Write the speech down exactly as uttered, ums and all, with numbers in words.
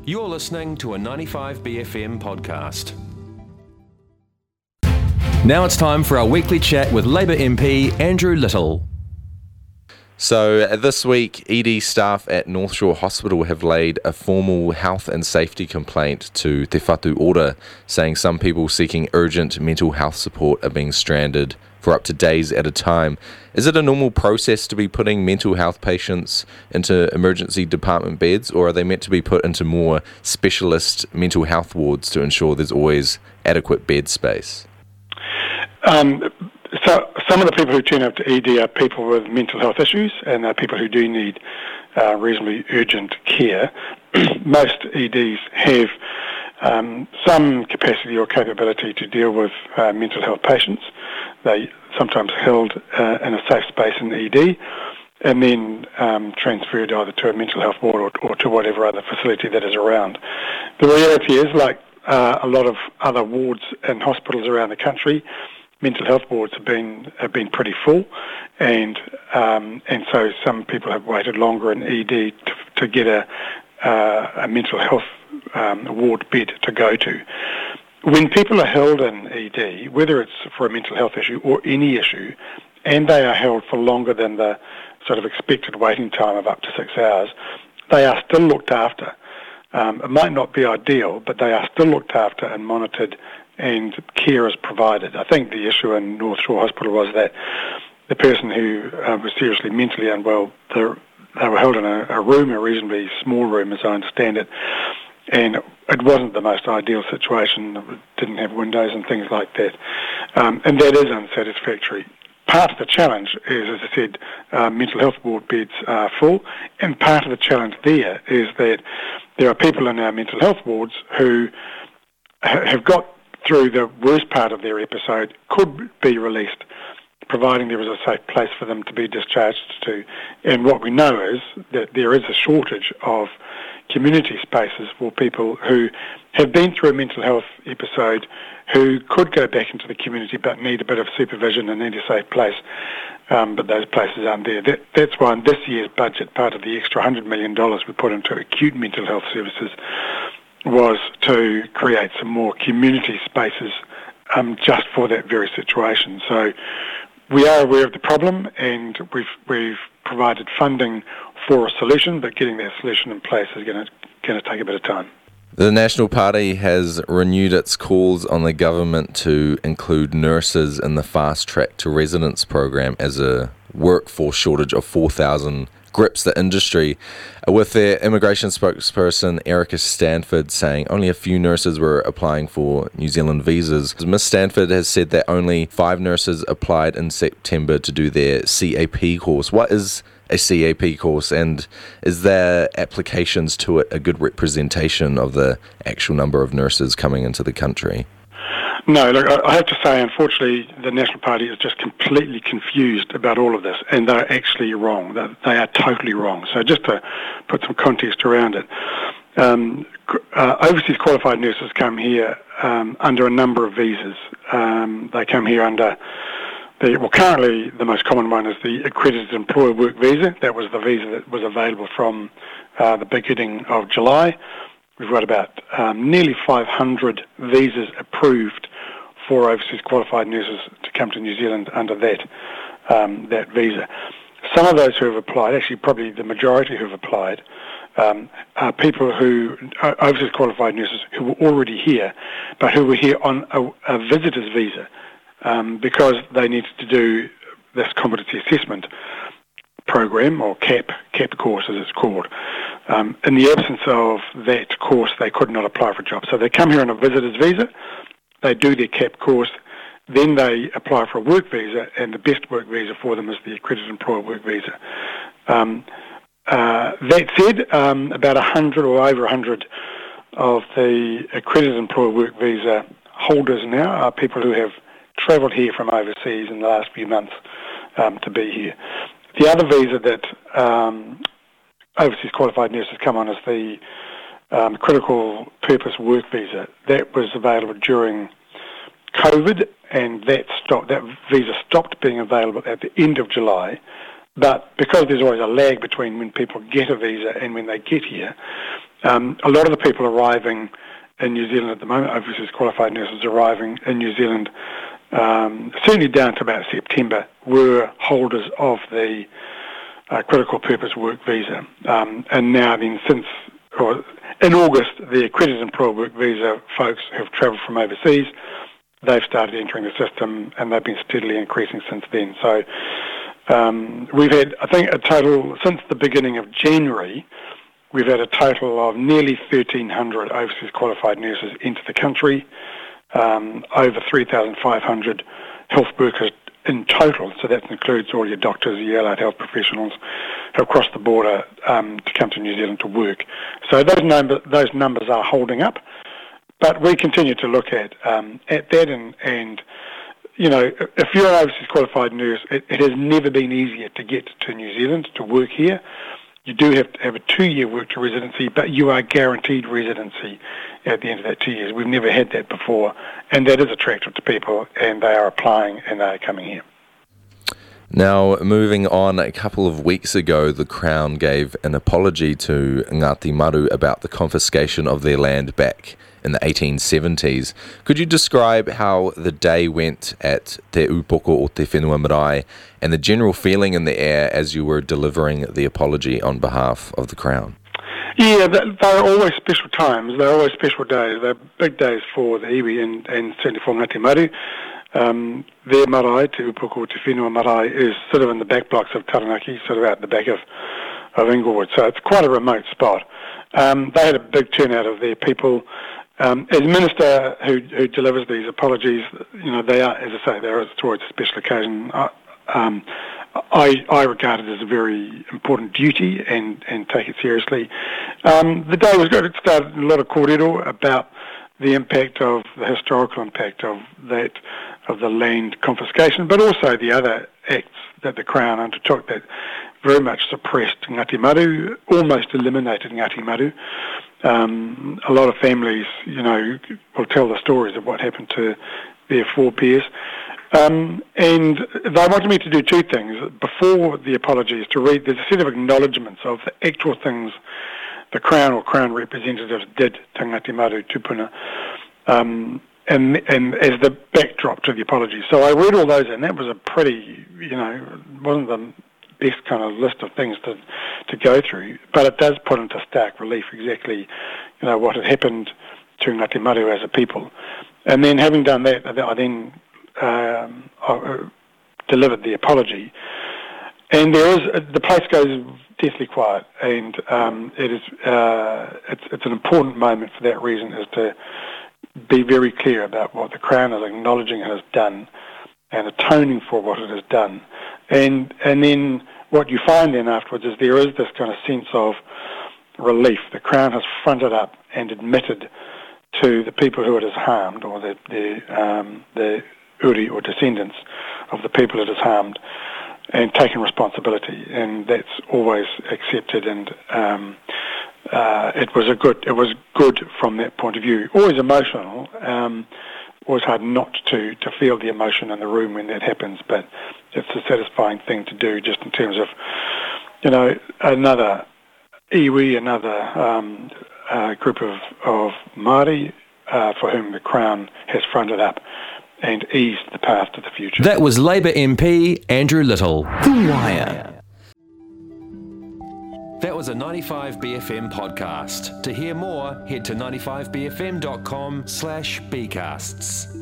You're listening to a ninety-five B F M podcast. Now it's time for our weekly chat with Labour M P Andrew Little. So uh, this week, E D staff at North Shore Hospital have laid a formal health and safety complaint to Te Whatu Ora, saying some people seeking urgent mental health support are being stranded for up to days at a time. Is it a normal process to be putting mental health patients into emergency department beds, or are they meant to be put into more specialist mental health wards to ensure there's always adequate bed space? Um, so some of the people who turn up to E D are people with mental health issues, and are people who do need uh, reasonably urgent care. Most E Ds have um, some capacity or capability to deal with uh, mental health patients. They sometimes held uh, in a safe space in the E D, and then um, transferred either to a mental health ward or, or to whatever other facility that is around. The reality is, like uh, a lot of other wards and hospitals around the country, mental health wards have been have been pretty full, and um, and so some people have waited longer in E D to, to get a uh, a mental health um, ward bed to go to. When people are held in E D, whether it's for a mental health issue or any issue, and they are held for longer than the sort of expected waiting time of up to six hours, they are still looked after. Um, it might not be ideal, but they are still looked after and monitored, and care is provided. I think the issue in North Shore Hospital was that the person who uh, was seriously mentally unwell, they were held in a, a room, a reasonably small room as I understand it, and it wasn't the most ideal situation. It didn't have windows and things like that, um, and that is unsatisfactory. Part of the challenge is, as I said, uh, mental health ward beds are full, and part of the challenge there is that there are people in our mental health wards who ha- have got through the worst part of their episode, could be released, providing there is a safe place for them to be discharged to. And what we know is that there is a shortage of community spaces for people who have been through a mental health episode, who could go back into the community but need a bit of supervision and need a safe place, um, but those places aren't there. That, that's why in this year's budget, part of the extra one hundred million dollars we put into acute mental health services was to create some more community spaces um, just for that very situation. So we are aware of the problem, and we've we've provided funding for a solution, but getting that solution in place is going to going to take a bit of time. The National Party has renewed its calls on the government to include nurses in the Fast Track to Residence program as a workforce shortage of four thousand grips the industry, with their immigration spokesperson Erica Stanford saying only a few nurses were applying for New Zealand visas. Miz Stanford has said that only five nurses applied in September to do their C A P course. What is a C A P course, and is their applications to it a good representation of the actual number of nurses coming into the country? No, look, I have to say, unfortunately, the National Party is just completely confused about all of this, and they're actually wrong. They are totally wrong. So just to put some context around it, um, uh, overseas qualified nurses come here um, under a number of visas. Um, they come here under the, well, currently the most common one is the Accredited Employer Work Visa. That was the visa that was available from uh, the beginning of July. We've got about um, nearly five hundred visas approved for overseas qualified nurses to come to New Zealand under that um, that visa. Some of those who have applied, actually probably the majority who have applied, um, are people who, uh, overseas qualified nurses who were already here, but who were here on a, a visitor's visa um, because they needed to do this competency assessment program, or CAP, CAP course as it's called. Um, in the absence of that course, they could not apply for a job. So they come here on a visitor's visa, they do their CAP course, then they apply for a work visa, and the best work visa for them is the Accredited Employer Work Visa. Um, uh, that said, um, about one hundred or over one hundred of the Accredited Employer Work Visa holders now are people who have travelled here from overseas in the last few months um, to be here. The other visa that um, overseas qualified nurses come on is the um, Critical Purpose Work Visa. That was available during COVID, and that stopped. That visa stopped being available at the end of July, But because there's always a lag between when people get a visa and when they get here, um, a lot of the people arriving in New Zealand at the moment, overseas qualified nurses arriving in New Zealand, um, certainly down to about September, were holders of the uh, critical purpose work visa. Um, and now then since, or in August, the accredited employer work visa folks who've travelled from overseas, they've started entering the system and they've been steadily increasing since then. So um, we've had, I think, a total, since the beginning of January, we've had a total of nearly thirteen hundred overseas qualified nurses into the country, um, over three thousand five hundred health workers in total, so that includes all your doctors, your allied health professionals who have crossed the border um, to come to New Zealand to work. So those, number, those numbers are holding up, but we continue to look at um, at that and, and you know, if you're an overseas qualified nurse, it, it has never been easier to get to New Zealand to work here. You do have to have a two-year work to residency, but you are guaranteed residency at the end of that two years. We've never had that before, and that is attractive to people, and they are applying and they are coming here. Now, moving on, a couple of weeks ago, the Crown gave an apology to Ngāti Maru about the confiscation of their land back in the eighteen seventies. Could you describe how the day went at Te Upoko o Te Whenua Marae and the general feeling in the air as you were delivering the apology on behalf of the Crown? Yeah, they're always special times. They're always special days. They're big days for the iwi and, and certainly for Ngāti Maru. Um, their marae, Te Upoko o Te Whenua Marae, is sort of in the back blocks of Taranaki, sort of out the back of, of Inglewood. So it's quite a remote spot. Um, they had a big turnout of their people. Um, as Minister who, who delivers these apologies, you know, they are, as I say, they're towards a special occasion. Uh, um, I, I regard it as a very important duty and, and take it seriously. Um, the day was good. It started a lot of kōrero about the impact of, the historical impact of that, of the land confiscation, but also the other acts that the Crown undertook that very much suppressed Ngāti Maru, almost eliminated Ngāti Maru. Um, a lot of families, you know, will tell the stories of what happened to their forebears. Um, and they wanted me to do two things. Before the apologies, to read, there's a set of acknowledgements of the actual things the Crown or Crown representatives did to Ngāti Maru tupuna, um, and, and as the backdrop to the apology. So I read all those, and that was a pretty, you know, wasn't the best kind of list of things to to go through, but it does put into stark relief exactly, you know, what had happened to Ngāti Maru as a people. And then having done that, I then um, I delivered the apology. And there is, the place goes deathly quiet, and um, it is uh, it's it's an important moment for that reason, is to be very clear about what the Crown is acknowledging it has done and atoning for what it has done. And and then what you find then afterwards is there is this kind of sense of relief. The Crown has fronted up and admitted to the people who it has harmed, or the the, um, the uri or descendants of the people it has harmed, and taken responsibility. And that's always accepted. And um, uh, it was a good. It was good from that point of view. Always emotional. Um, always hard not to to feel the emotion in the room when that happens, but it's a satisfying thing to do, just in terms of, you know, another iwi, another um, uh, group of, of Māori uh, for whom the Crown has fronted up and eased the path to the future. That was Labour M P Andrew Little. The Wire. That was a ninety-five B F M podcast. To hear more, head to ninety-five b f m dot com slash bcasts.